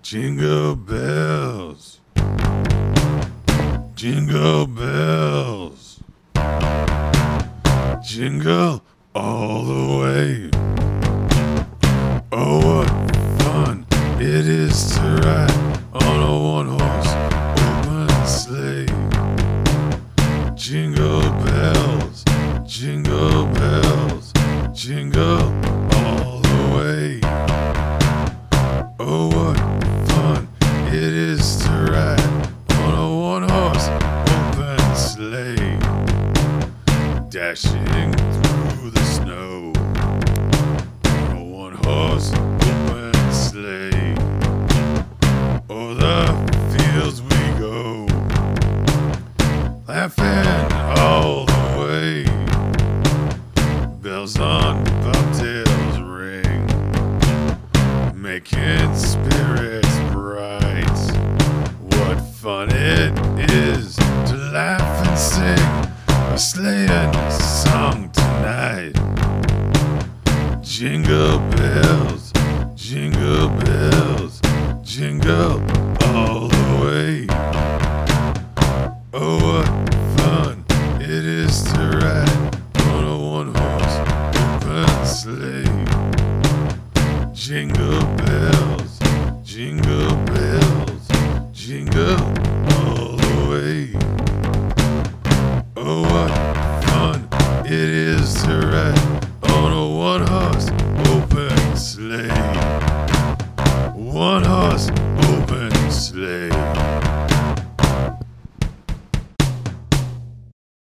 Jingle bells, jingle bells, jingle all the way. Oh, what fun it is to ride on a one-horse open sleigh. Jingle bells, jingle bells, jingle all the way. Oh, what fun it is to ride on a one-horse open sleigh, dashing through the snow on a one-horse open sleigh. O'er the fields we go, laughing all the way. Bells on bobtails ring, making spirits bright. What fun it is to laugh and sing a sleighing song tonight. Jingle bells, jingle bells, jingle all the way. Oh, what fun it is to ride on a one-horse open sleigh. Jingle bells, jingle bells, jingle all the way. Oh, what fun it